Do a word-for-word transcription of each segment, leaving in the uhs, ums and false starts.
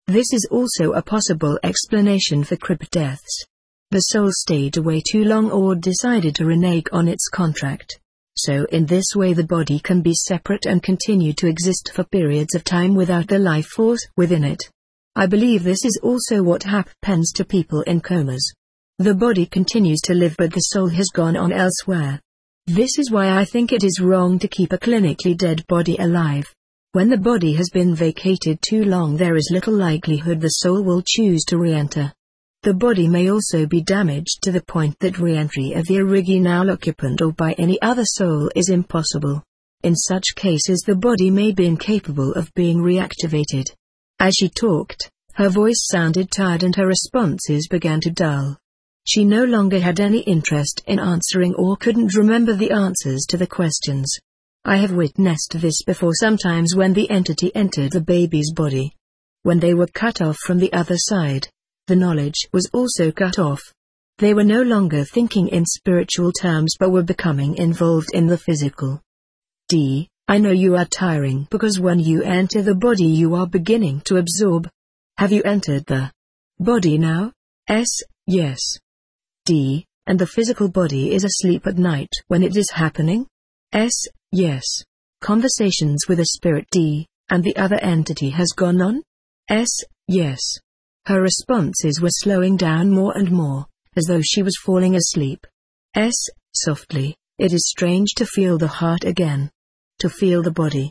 This is also a possible explanation for cryptodeaths. The soul stayed away too long or decided to renege on its contract. So in this way the body can be separate and continue to exist for periods of time without the life force within it. I believe this is also what happens to people in comas. The body continues to live but the soul has gone on elsewhere. This is why I think it is wrong to keep a clinically dead body alive. When the body has been vacated too long there is little likelihood the soul will choose to re-enter. The body may also be damaged to the point that re-entry of the original occupant or by any other soul is impossible. In such cases the body may be incapable of being reactivated. As she talked, her voice sounded tired and her responses began to dull. She no longer had any interest in answering or couldn't remember the answers to the questions. I have witnessed this before sometimes when the entity entered the baby's body. When they were cut off from the other side, the knowledge was also cut off. They were no longer thinking in spiritual terms but were becoming involved in the physical. D. I know you are tiring because when you enter the body you are beginning to absorb. Have you entered the body now? S. Yes. D. And the physical body is asleep at night when it is happening? S. Yes. Conversations with a spirit D. And the other entity has gone on? S. Yes. Her responses were slowing down more and more, as though she was falling asleep. S. Softly, it is strange to feel the heart again. To feel the body.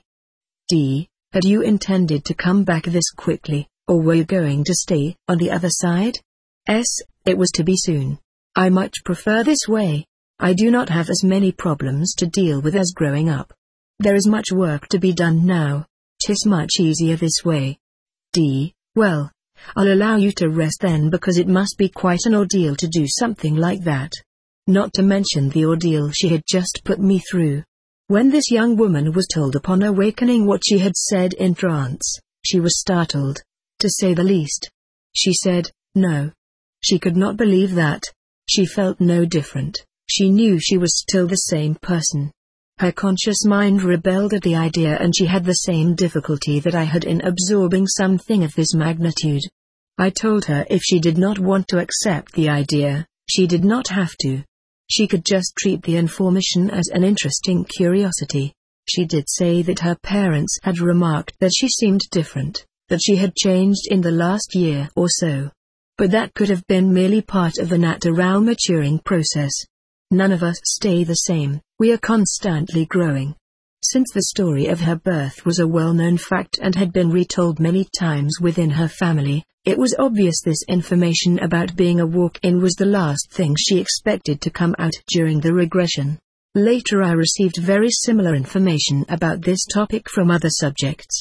D. Had you intended to come back this quickly, or were you going to stay on the other side? S. It was to be soon. I much prefer this way. I do not have as many problems to deal with as growing up. There is much work to be done now. 'Tis much easier this way. D. Well, I'll allow you to rest then because it must be quite an ordeal to do something like that. Not to mention the ordeal she had just put me through. When this young woman was told upon awakening what she had said in trance, she was startled, to say the least. She said, no. She could not believe that. She felt no different. She knew she was still the same person. Her conscious mind rebelled at the idea and she had the same difficulty that I had in absorbing something of this magnitude. I told her if she did not want to accept the idea, she did not have to. She could just treat the information as an interesting curiosity. She did say that her parents had remarked that she seemed different, that she had changed in the last year or so. But that could have been merely part of the natural maturing process. None of us stay the same, we are constantly growing. Since the story of her birth was a well-known fact and had been retold many times within her family, it was obvious this information about being a walk-in was the last thing she expected to come out during the regression. Later I received very similar information about this topic from other subjects.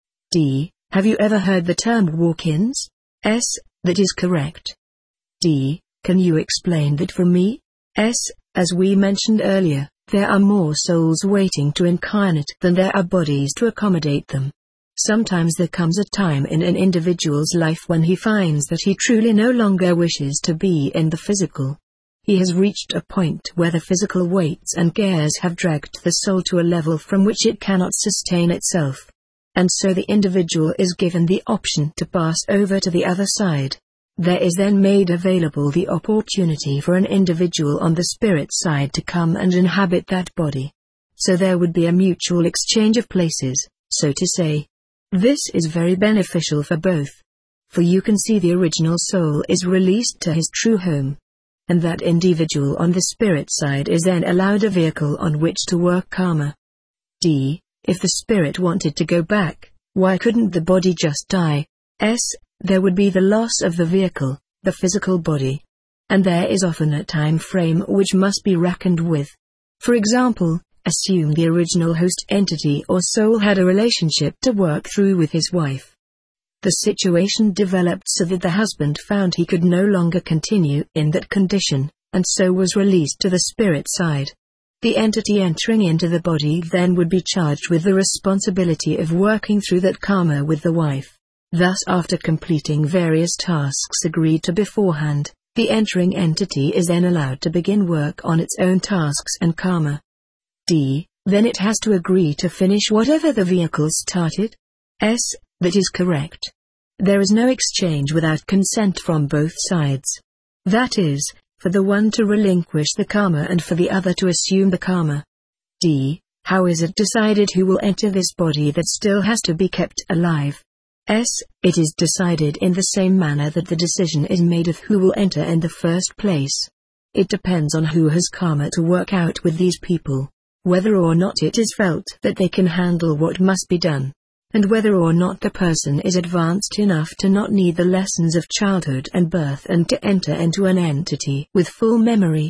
D. Have you ever heard the term walk-ins? S. That is correct. D. Can you explain that for me? S. As we mentioned earlier, there are more souls waiting to incarnate than there are bodies to accommodate them. Sometimes there comes a time in an individual's life when he finds that he truly no longer wishes to be in the physical. He has reached a point where the physical weights and cares have dragged the soul to a level from which it cannot sustain itself. And so the individual is given the option to pass over to the other side. There is then made available the opportunity for an individual on the spirit side to come and inhabit that body. So there would be a mutual exchange of places, so to say. This is very beneficial for both. For you can see the original soul is released to his true home. And that individual on the spirit side is then allowed a vehicle on which to work karma. D. If the spirit wanted to go back, why couldn't the body just die? S. There would be the loss of the vehicle, the physical body. And there is often a time frame which must be reckoned with. For example, assume the original host entity or soul had a relationship to work through with his wife. The situation developed so that the husband found he could no longer continue in that condition, and so was released to the spirit side. The entity entering into the body then would be charged with the responsibility of working through that karma with the wife. Thus, after completing various tasks agreed to beforehand, the entering entity is then allowed to begin work on its own tasks and karma. D. Then it has to agree to finish whatever the vehicle started? S. That is correct. There is no exchange without consent from both sides. That is, for the one to relinquish the karma and for the other to assume the karma. D. How is it decided who will enter this body that still has to be kept alive? S. It is decided in the same manner that the decision is made of who will enter in the first place. It depends on who has karma to work out with these people, whether or not it is felt that they can handle what must be done, and whether or not the person is advanced enough to not need the lessons of childhood and birth and to enter into an entity with full memory.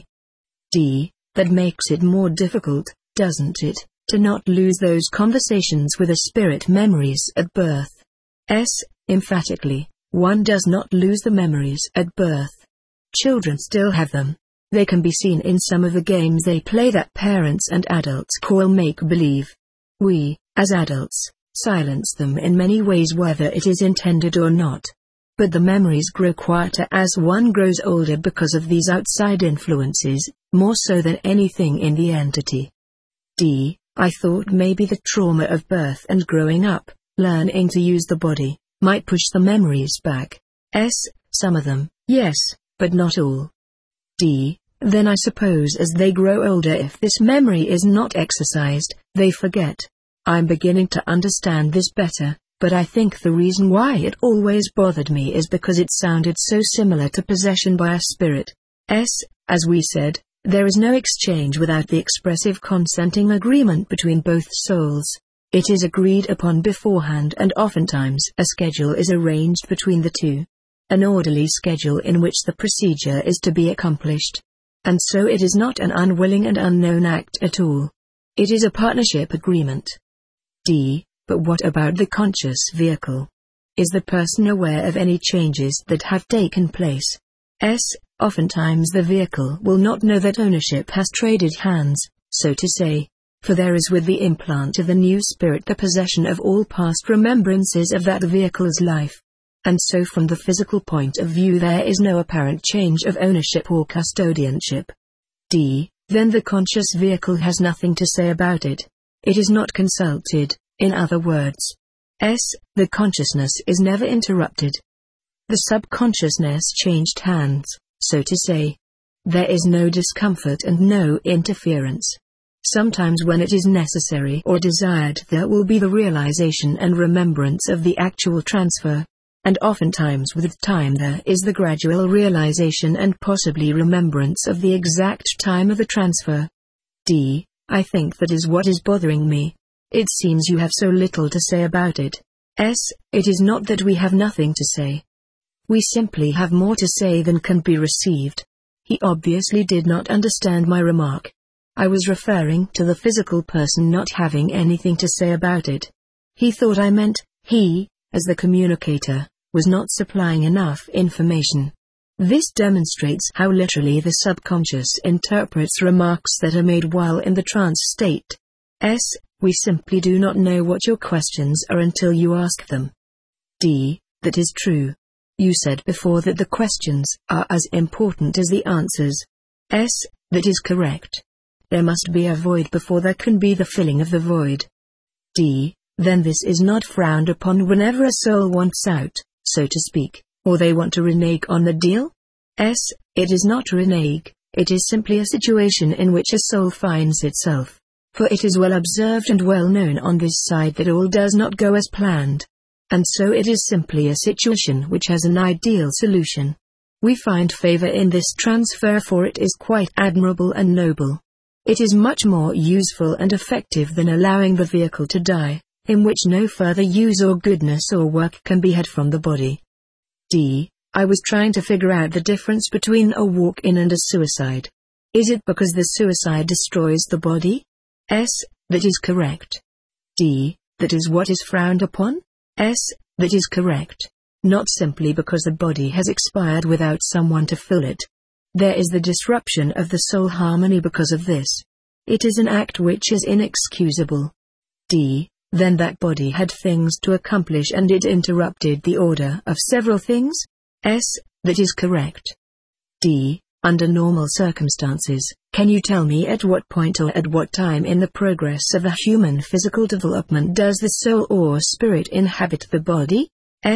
D. That makes it more difficult, doesn't it, to not lose those conversations with the spirit memories at birth? S. Emphatically, one does not lose the memories at birth. Children still have them. They can be seen in some of the games they play that parents and adults call make-believe. We, as adults, silence them in many ways whether it is intended or not. But the memories grow quieter as one grows older because of these outside influences, more so than anything in the entity. D. I thought maybe the trauma of birth and growing up, learning to use the body, might push the memories back. S. Some of them, yes, but not all. D. Then I suppose as they grow older, if this memory is not exercised, they forget. I'm beginning to understand this better, but I think the reason why it always bothered me is because it sounded so similar to possession by a spirit. S. As we said, there is no exchange without the expressive consenting agreement between both souls. It is agreed upon beforehand, and oftentimes a schedule is arranged between the two. An orderly schedule in which the procedure is to be accomplished. And so it is not an unwilling and unknown act at all. It is a partnership agreement. D. But what about the conscious vehicle? Is the person aware of any changes that have taken place? S. Oftentimes the vehicle will not know that ownership has traded hands, so to say, for there is with the implant of the new spirit the possession of all past remembrances of that vehicle's life. And so from the physical point of view there is no apparent change of ownership or custodianship. D. Then the conscious vehicle has nothing to say about it. It is not consulted, in other words. S. The consciousness is never interrupted. The subconsciousness changed hands, so to say. There is no discomfort and no interference. Sometimes when it is necessary or desired there will be the realization and remembrance of the actual transfer. And oftentimes with time there is the gradual realization and possibly remembrance of the exact time of the transfer. D. I think that is what is bothering me. It seems you have so little to say about it. S. It is not that we have nothing to say. We simply have more to say than can be received. He obviously did not understand my remark. I was referring to the physical person not having anything to say about it. He thought I meant, he, as the communicator, was not supplying enough information. This demonstrates how literally the subconscious interprets remarks that are made while in the trance state. S. We simply do not know what your questions are until you ask them. D. That is true. You said before that the questions are as important as the answers. S. That is correct. There must be a void before there can be the filling of the void. D. Then this is not frowned upon whenever a soul wants out, so to speak, or they want to renege on the deal? S. It is not renege, it is simply a situation in which a soul finds itself. For it is well observed and well known on this side that all does not go as planned. And so it is simply a situation which has an ideal solution. We find favor in this transfer, for it is quite admirable and noble. It is much more useful and effective than allowing the vehicle to die, in which no further use or goodness or work can be had from the body. D. I was trying to figure out the difference between a walk-in and a suicide. Is it because the suicide destroys the body? S. That is correct. D. That is what is frowned upon? S. That is correct. Not simply because the body has expired without someone to fill it. There is the disruption of the soul harmony because of this. It is an act which is inexcusable. D. Then that body had things to accomplish and it interrupted the order of several things? S. That is correct. D. Under normal circumstances, can you tell me at what point or at what time in the progress of a human physical development does the soul or spirit inhabit the body? S.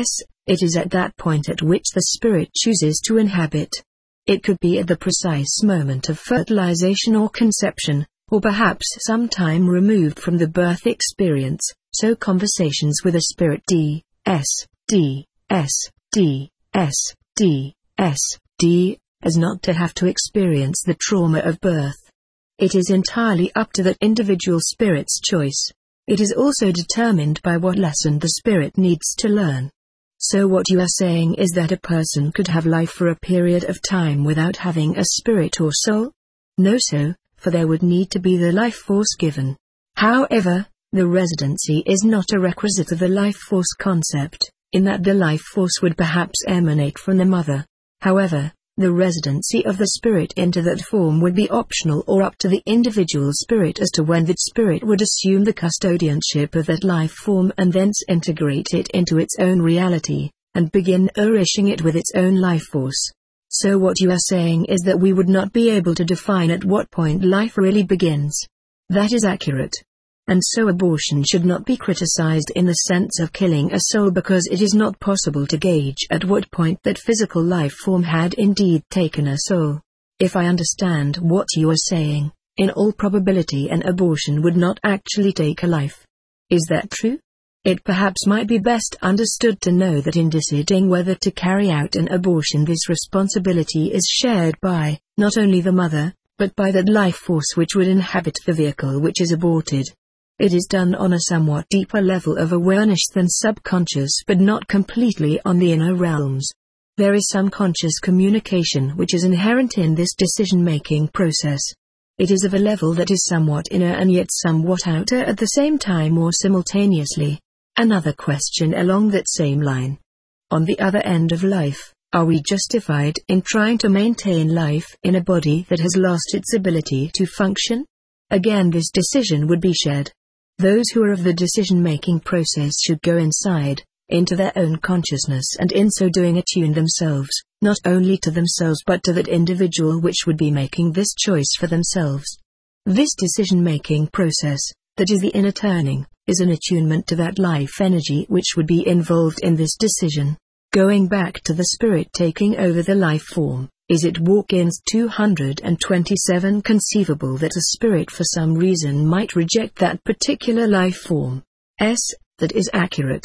It is at that point at which the spirit chooses to inhabit. It could be at the precise moment of fertilization or conception, or perhaps some time removed from the birth experience, so conversations with a spirit D, S, D, S, D, S, D, S, D, as not to have to experience the trauma of birth. It is entirely up to that individual spirit's choice. It is also determined by what lesson the spirit needs to learn. So what you are saying is that a person could have life for a period of time without having a spirit or soul? No, so, for there would need to be the life force given. However, the residency is not a requisite of the life force concept, in that the life force would perhaps emanate from the mother. However, the residency of the spirit into that form would be optional or up to the individual spirit as to when that spirit would assume the custodianship of that life form and thence integrate it into its own reality, and begin nourishing it with its own life force. So what you are saying is that we would not be able to define at what point life really begins. That is accurate. And so abortion should not be criticized in the sense of killing a soul, because it is not possible to gauge at what point that physical life form had indeed taken a soul. If I understand what you are saying, in all probability an abortion would not actually take a life. Is that true? It perhaps might be best understood to know that in deciding whether to carry out an abortion, this responsibility is shared by, not only the mother, but by that life force which would inhabit the vehicle which is aborted. It is done on a somewhat deeper level of awareness than subconscious, but not completely on the inner realms. There is some conscious communication which is inherent in this decision-making process. It is of a level that is somewhat inner and yet somewhat outer at the same time or simultaneously. Another question along that same line. On the other end of life, are we justified in trying to maintain life in a body that has lost its ability to function? Again, this decision would be shared. Those who are of the decision-making process should go inside, into their own consciousness, and in so doing attune themselves, not only to themselves but to that individual which would be making this choice for themselves. This decision-making process, that is the inner turning, is an attunement to that life energy which would be involved in this decision. Going back to the spirit taking over the life form, is it Walk-ins two hundred twenty-seven conceivable that a spirit for some reason might reject that particular life form? S. That is accurate.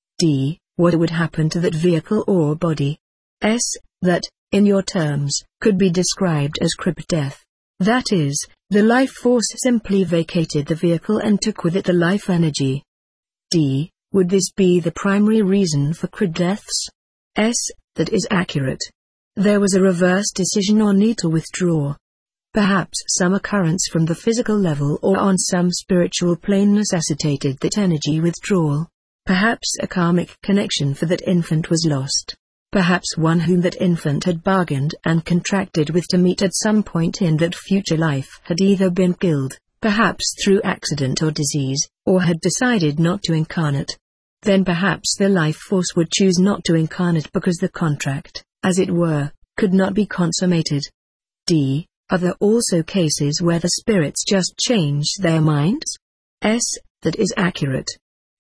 D. What would happen to that vehicle or body? S. That, in your terms, could be described as crypt death. That is, the life force simply vacated the vehicle and took with it the life energy. D. Would this be the primary reason for crypt deaths? S. That is accurate. There was a reverse decision or need to withdraw. Perhaps some occurrence from the physical level or on some spiritual plane necessitated that energy withdrawal. Perhaps a karmic connection for that infant was lost. Perhaps one whom that infant had bargained and contracted with to meet at some point in that future life had either been killed, perhaps through accident or disease, or had decided not to incarnate. Then perhaps the life force would choose not to incarnate because the contract, as it were, could not be consummated. D. Are there also cases where the spirits just changed their minds? S. That is accurate.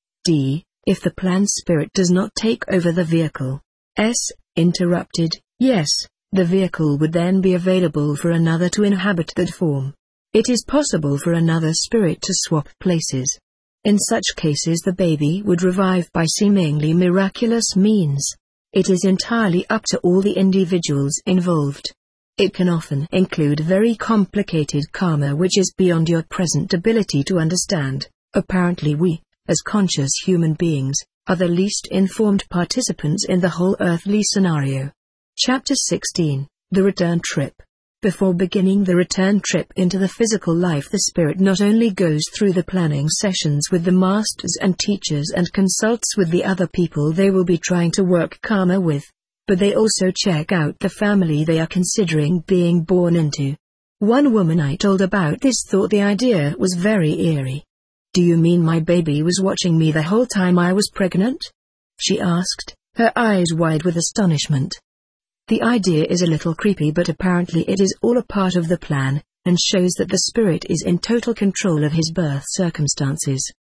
D. If the planned spirit does not take over the vehicle. S. Interrupted. Yes, the vehicle would then be available for another to inhabit that form. It is possible for another spirit to swap places. In such cases the baby would revive by seemingly miraculous means. It is entirely up to all the individuals involved. It can often include very complicated karma which is beyond your present ability to understand. Apparently we, as conscious human beings, are the least informed participants in the whole earthly scenario. Chapter sixteen. The Return Trip. Before beginning the return trip into the physical life, the spirit not only goes through the planning sessions with the masters and teachers and consults with the other people they will be trying to work karma with, but they also check out the family they are considering being born into. One woman I told about this thought the idea was very eerie. "Do you mean my baby was watching me the whole time I was pregnant?" she asked, her eyes wide with astonishment. The idea is a little creepy, but apparently it is all a part of the plan, and shows that the spirit is in total control of his birth circumstances.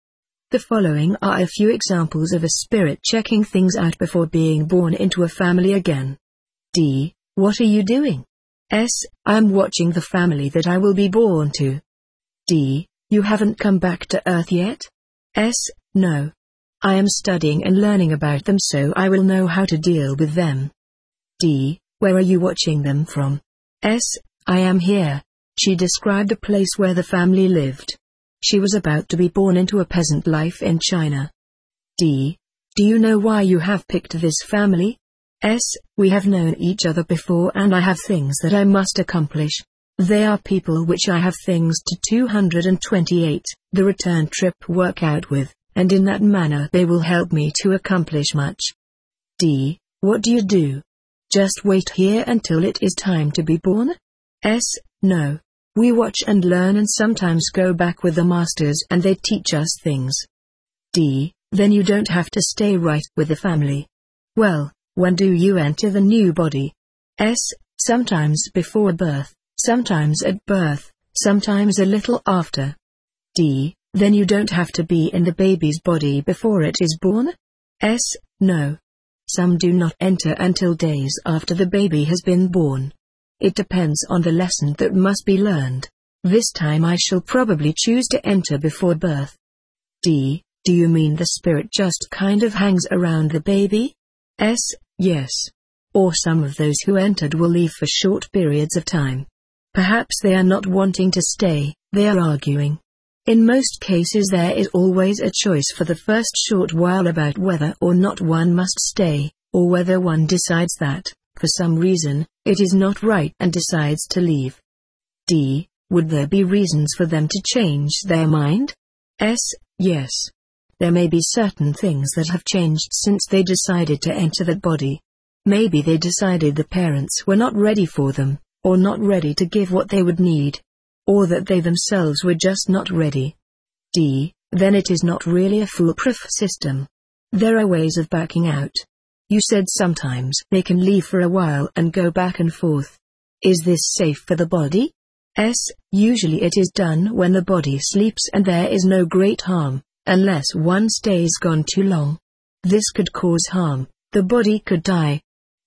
The following are a few examples of a spirit checking things out before being born into a family again. D. What are you doing? S. I am watching the family that I will be born to. D. You haven't come back to Earth yet? S. No. I am studying and learning about them so I will know how to deal with them. D. Where are you watching them from? S. I am here. She described a place where the family lived. She was about to be born into a peasant life in China. D. Do you know why you have picked this family? S. We have known each other before and I have things that I must accomplish. They are people which I have things to two hundred twenty-eight, the return trip work out with, and in that manner they will help me to accomplish much. D. What do you do? Just wait here until it is time to be born? S. No. We watch and learn and sometimes go back with the masters and they teach us things. D. Then you don't have to stay right with the family. Well, when do you enter the new body? S. Sometimes before birth, sometimes at birth, sometimes a little after. D. Then you don't have to be in the baby's body before it is born? S. No. Some do not enter until days after the baby has been born. It depends on the lesson that must be learned. This time I shall probably choose to enter before birth. D. Do you mean the spirit just kind of hangs around the baby? S. Yes. Or some of those who entered will leave for short periods of time. Perhaps they are not wanting to stay, they are arguing. In most cases there is always a choice for the first short while about whether or not one must stay, or whether one decides that, for some reason, it is not right and decides to leave. D. Would there be reasons for them to change their mind? S. Yes. There may be certain things that have changed since they decided to enter that body. Maybe they decided the parents were not ready for them, or not ready to give what they would need. Or that they themselves were just not ready. D. Then it is not really a foolproof system. There are ways of backing out. You said sometimes they can leave for a while and go back and forth. Is this safe for the body? S. Usually it is done when the body sleeps and there is no great harm, unless one stays gone too long. This could cause harm, the body could die.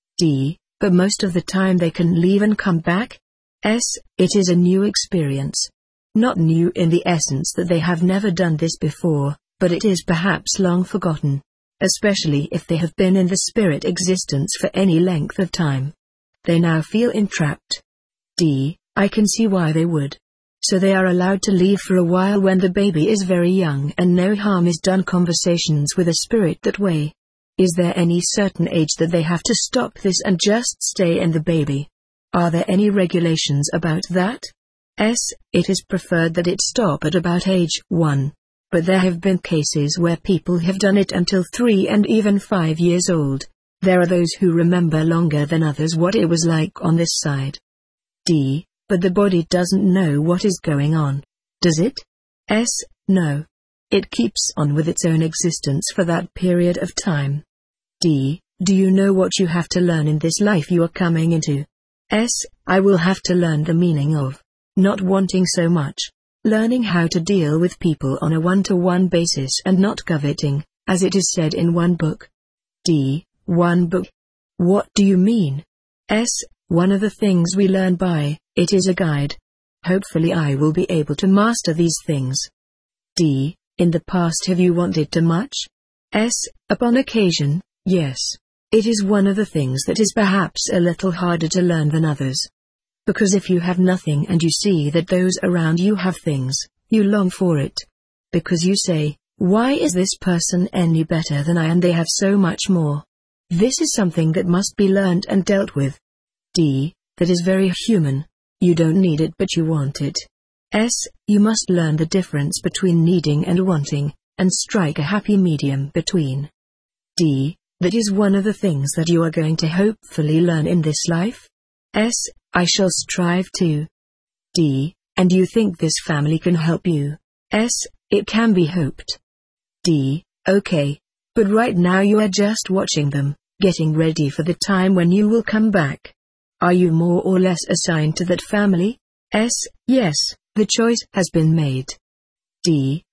D. But most of the time they can leave and come back? S. It is a new experience. Not new in the essence that they have never done this before, but it is perhaps long forgotten. Especially if they have been in the spirit existence for any length of time. They now feel entrapped. D. I can see why they would. So they are allowed to leave for a while when the baby is very young and no harm is done. Conversations with a spirit that way. Is there any certain age that they have to stop this and just stay in the baby? Are there any regulations about that? S. It is preferred that it stop at about age one. But there have been cases where people have done it until three and even five years old. There are those who remember longer than others what it was like on this side. D. But the body doesn't know what is going on. Does it? S. No. It keeps on with its own existence for that period of time. D. Do you know what you have to learn in this life you are coming into? S. I will have to learn the meaning of not wanting so much. Learning how to deal with people on a one-to-one basis and not coveting, as it is said in one book. D. One book. What do you mean? S. One of the things we learn by it is a guide. Hopefully I will be able to master these things. D. In the past have you wanted too much? S. Upon occasion, yes. It is one of the things that is perhaps a little harder to learn than others. Because if you have nothing and you see that those around you have things, you long for it. Because you say, why is this person any better than I and they have so much more? This is something that must be learned and dealt with. D. That is very human. You don't need it but you want it. S. You must learn the difference between needing and wanting, and strike a happy medium between. D. That is one of the things that you are going to hopefully learn in this life? S. I shall strive to. D. And you think this family can help you? S. It can be hoped. D. Okay. But right now you are just watching them, getting ready for the time when you will come back. Are you more or less assigned to that family? S. Yes, the choice has been made. D.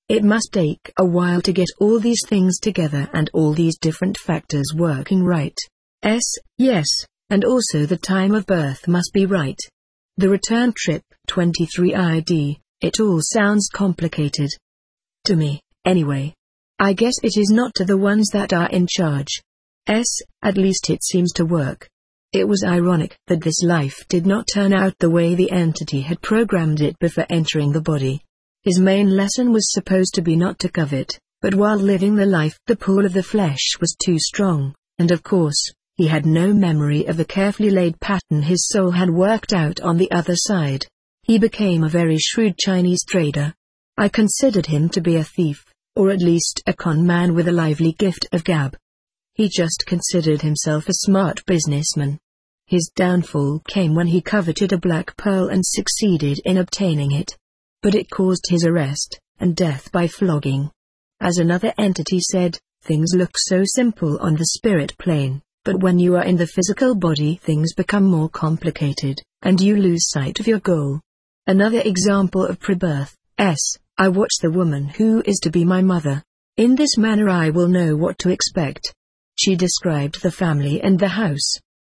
It must take a while to get all these things together and all these different factors working right. S, yes, and also the time of birth must be right. The return trip, twenty-three I D, it all sounds complicated. To me, anyway. I guess it is not to the ones that are in charge. S, at least it seems to work. It was ironic that this life did not turn out the way the entity had programmed it before entering the body. His main lesson was supposed to be not to covet, but while living the life, the pull of the flesh was too strong, and of course, he had no memory of the carefully laid pattern his soul had worked out on the other side. He became a very shrewd Chinese trader. I considered him to be a thief, or at least a con man with a lively gift of gab. He just considered himself a smart businessman. His downfall came when he coveted a black pearl and succeeded in obtaining it. But it caused his arrest, and death by flogging. As another entity said, things look so simple on the spirit plane, but when you are in the physical body things become more complicated, and you lose sight of your goal. Another example of pre-birth. S. I watch the woman who is to be my mother. In this manner I will know what to expect. She described the family and the house.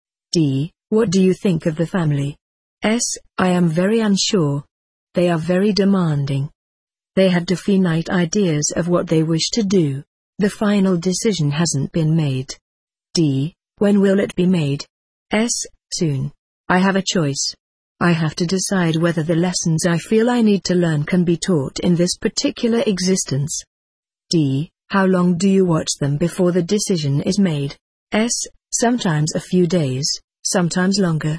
D. What do you think of the family? S. I am very unsure. They are very demanding. They have definite ideas of what they wish to do. The final decision hasn't been made. D. When will it be made? S. Soon. I have a choice. I have to decide whether the lessons I feel I need to learn can be taught in this particular existence. D. How long do you watch them before the decision is made? S. Sometimes a few days, sometimes longer.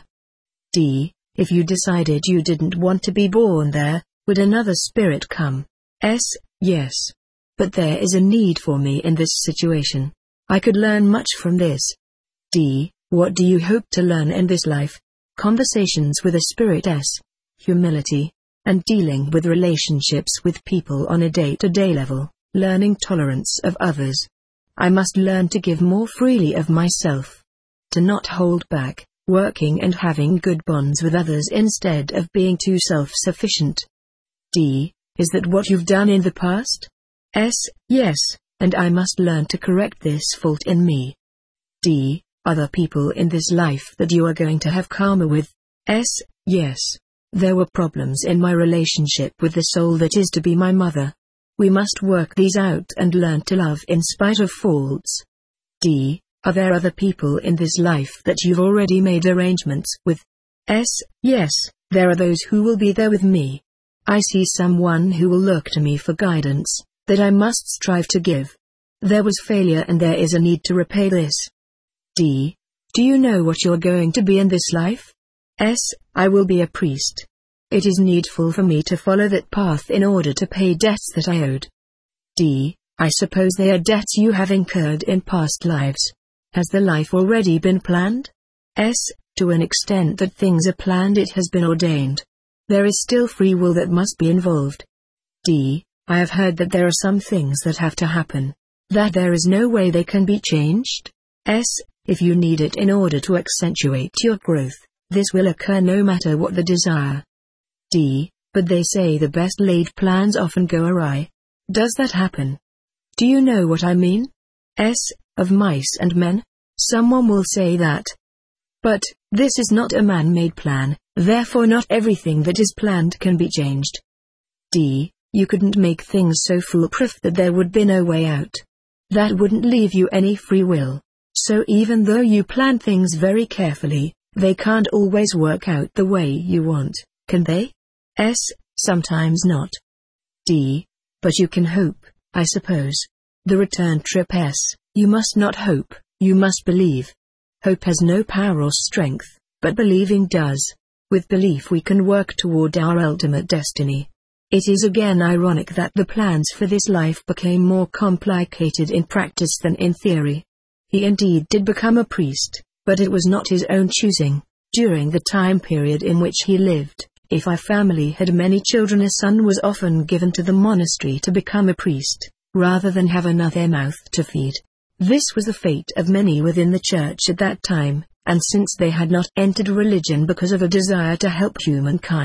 D. If you decided you didn't want to be born there, would another spirit come? S. Yes. But there is a need for me in this situation. I could learn much from this. D. What do you hope to learn in this life? Conversations with a spirit. S. Humility. And dealing with relationships with people on a day-to-day level, learning tolerance of others. I must learn to give more freely of myself. To not hold back, working and having good bonds with others instead of being too self-sufficient. D. Is that what you've done in the past? S. Yes, and I must learn to correct this fault in me. D. Are there people in this life that you are going to have karma with? S. Yes. There were problems in my relationship with the soul that is to be my mother. We must work these out and learn to love in spite of faults. D. Are there other people in this life that you've already made arrangements with? S. Yes, there are those who will be there with me. I see someone who will look to me for guidance, that I must strive to give. There was failure and there is a need to repay this. D. Do you know what you're going to be in this life? S. I will be a priest. It is needful for me to follow that path in order to pay debts that I owed. D. I suppose they are debts you have incurred in past lives. Has the life already been planned? S. To an extent that things are planned, it has been ordained. There is still free will that must be involved. D. I have heard that there are some things that have to happen, that there is no way they can be changed. S. If you need it in order to accentuate your growth, this will occur no matter what the desire. D. But they say the best laid plans often go awry. Does that happen? Do you know what I mean? S. Of mice and men? Someone will say that. But, this is not a man-made plan, therefore not everything that is planned can be changed. D. You couldn't make things so foolproof that there would be no way out. That wouldn't leave you any free will. So even though you plan things very carefully, they can't always work out the way you want, can they? S. Sometimes not. D. But you can hope, I suppose. The return trip. S. You must not hope, you must believe. Hope has no power or strength, but believing does. With belief we can work toward our ultimate destiny. It is again ironic that the plans for this life became more complicated in practice than in theory. He indeed did become a priest, but it was not his own choosing. During the time period in which he lived, if a family had many children, a son was often given to the monastery to become a priest, rather than have another mouth to feed. This was the fate of many within the church at that time, and since they had not entered religion because of a desire to help humankind,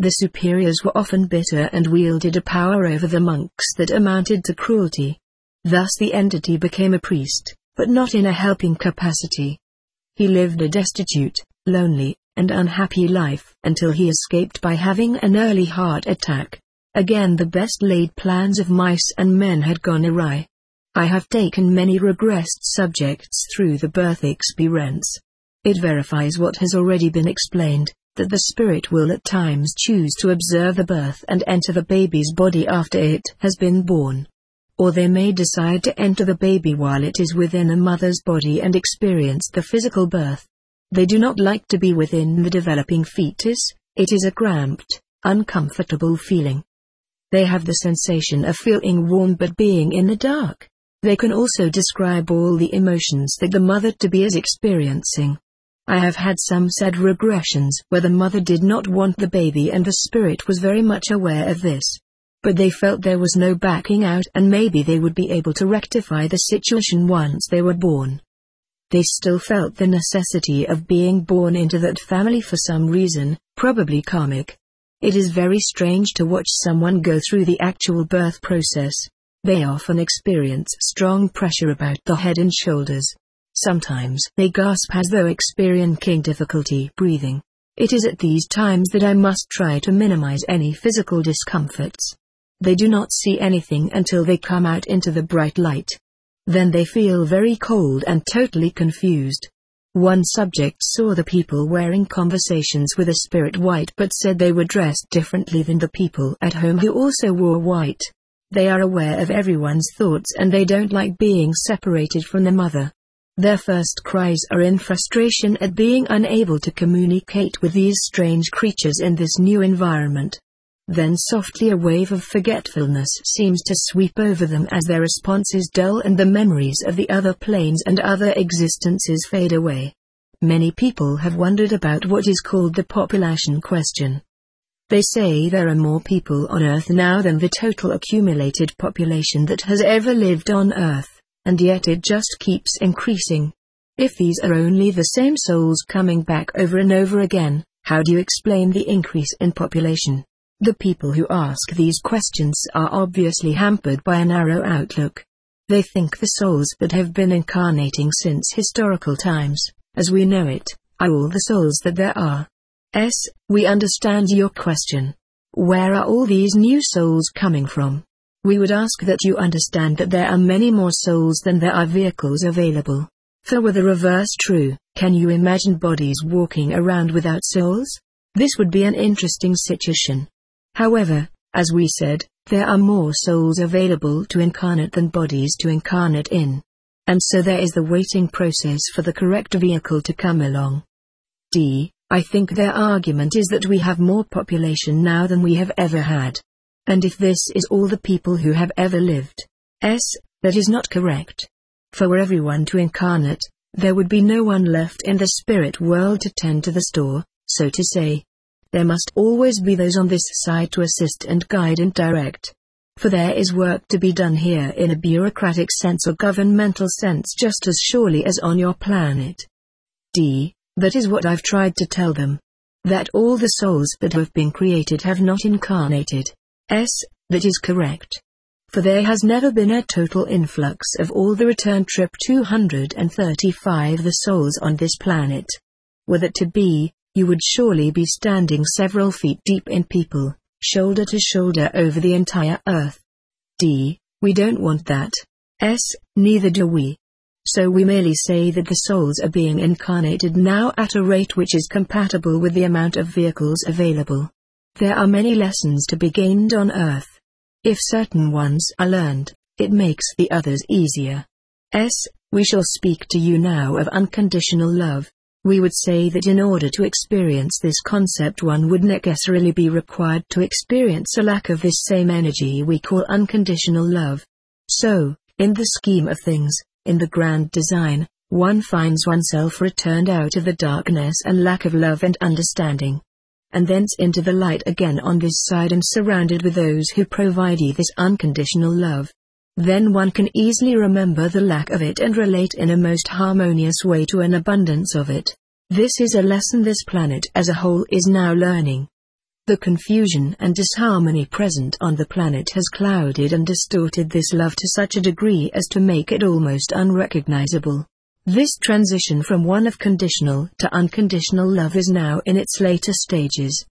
The superiors were often bitter and wielded a power over the monks that amounted to cruelty. Thus the entity became a priest, but not in a helping capacity. He lived a destitute, lonely, and unhappy life until he escaped by having an early heart attack. Again, the best laid plans of mice and men had gone awry. I have taken many regressed subjects through the birth experience. It verifies what has already been explained, that the spirit will at times choose to observe the birth and enter the baby's body after it has been born. Or they may decide to enter the baby while it is within a mother's body and experience the physical birth. They do not like to be within the developing fetus. It is a cramped, uncomfortable feeling. They have the sensation of feeling warm but being in the dark. They can also describe all the emotions that the mother-to-be is experiencing. I have had some sad regressions where the mother did not want the baby and the spirit was very much aware of this. But they felt there was no backing out and maybe they would be able to rectify the situation once they were born. They still felt the necessity of being born into that family for some reason, probably karmic. It is very strange to watch someone go through the actual birth process. They often experience strong pressure about the head and shoulders. Sometimes they gasp as though experiencing difficulty breathing. It is at these times that I must try to minimize any physical discomforts. They do not see anything until they come out into the bright light. Then they feel very cold and totally confused. One subject saw the people wearing conversations with a spirit white but said they were dressed differently than the people at home who also wore white. They are aware of everyone's thoughts and they don't like being separated from the mother. Their first cries are in frustration at being unable to communicate with these strange creatures in this new environment. Then softly a wave of forgetfulness seems to sweep over them as their responses dull and the memories of the other planes and other existences fade away. Many people have wondered about what is called the population question. They say there are more people on Earth now than the total accumulated population that has ever lived on Earth, and yet it just keeps increasing. If these are only the same souls coming back over and over again, how do you explain the increase in population? The people who ask these questions are obviously hampered by a narrow outlook. They think the souls that have been incarnating since historical times, as we know it, are all the souls that there are. S. We understand your question. Where are all these new souls coming from? We would ask that you understand that there are many more souls than there are vehicles available. For were the reverse true, can you imagine bodies walking around without souls? This would be an interesting situation. However, as we said, there are more souls available to incarnate than bodies to incarnate in. And so there is the waiting process for the correct vehicle to come along. D. I think their argument is that we have more population now than we have ever had. And if this is all the people who have ever lived, S. that is not correct. For were everyone to incarnate, there would be no one left in the spirit world to tend to the store, so to say. There must always be those on this side to assist and guide and direct. For there is work to be done here in a bureaucratic sense or governmental sense just as surely as on your planet. D. That is what I've tried to tell them. That all the souls that have been created have not incarnated. S. That is correct. For there has never been a total influx of all the return trip two hundred thirty-five the souls on this planet. Were that to be, you would surely be standing several feet deep in people, shoulder to shoulder over the entire Earth. D. We don't want that. S. Neither do we. So we merely say that the souls are being incarnated now at a rate which is compatible with the amount of vehicles available. There are many lessons to be gained on Earth. If certain ones are learned, it makes the others easier. S. We shall speak to you now of unconditional love. We would say that in order to experience this concept one would necessarily be required to experience a lack of this same energy we call unconditional love. So, in the scheme of things, in the grand design, one finds oneself returned out of the darkness and lack of love and understanding. And thence into the light again on this side and surrounded with those who provide you this unconditional love. Then one can easily remember the lack of it and relate in a most harmonious way to an abundance of it. This is a lesson this planet as a whole is now learning. The confusion and disharmony present on the planet has clouded and distorted this love to such a degree as to make it almost unrecognizable. This transition from one of conditional to unconditional love is now in its later stages.